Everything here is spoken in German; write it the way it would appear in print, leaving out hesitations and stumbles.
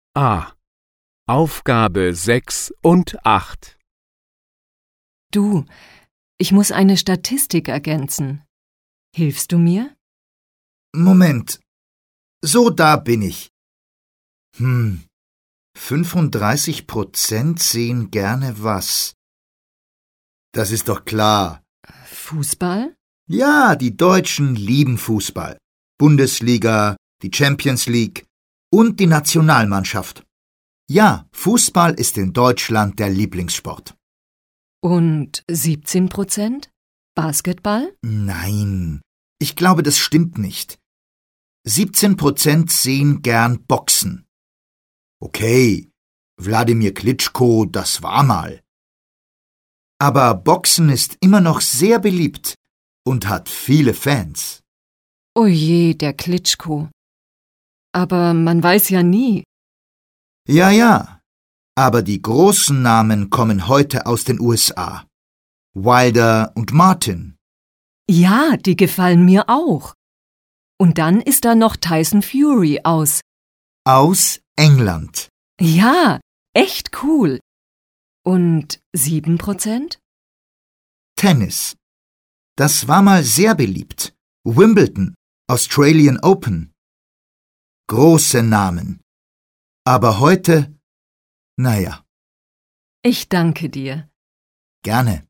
A. Aufgabe 6 und 8. Du, ich muss eine Statistik ergänzen. Hilfst du mir? Moment. So, da bin ich. 35% sehen gerne was. Das ist doch klar. Fußball? Ja, die Deutschen lieben Fußball. Bundesliga, die Champions League und die Nationalmannschaft. Ja, Fußball ist in Deutschland der Lieblingssport. Und 17%? Basketball? Nein, ich glaube, das stimmt nicht. 17% sehen gern Boxen. Okay, Wladimir Klitschko, das war mal. Aber Boxen ist immer noch sehr beliebt und hat viele Fans. Oh je, der Klitschko. Aber man weiß ja nie. Ja, aber die großen Namen kommen heute aus den USA. Wilder und Martin. Ja, die gefallen mir auch. Und dann ist da noch Tyson Fury aus England. Ja, echt cool. Und 7%? Tennis. Das war mal sehr beliebt. Wimbledon, Australian Open. Große Namen. Aber heute, naja. Ich danke dir. Gerne.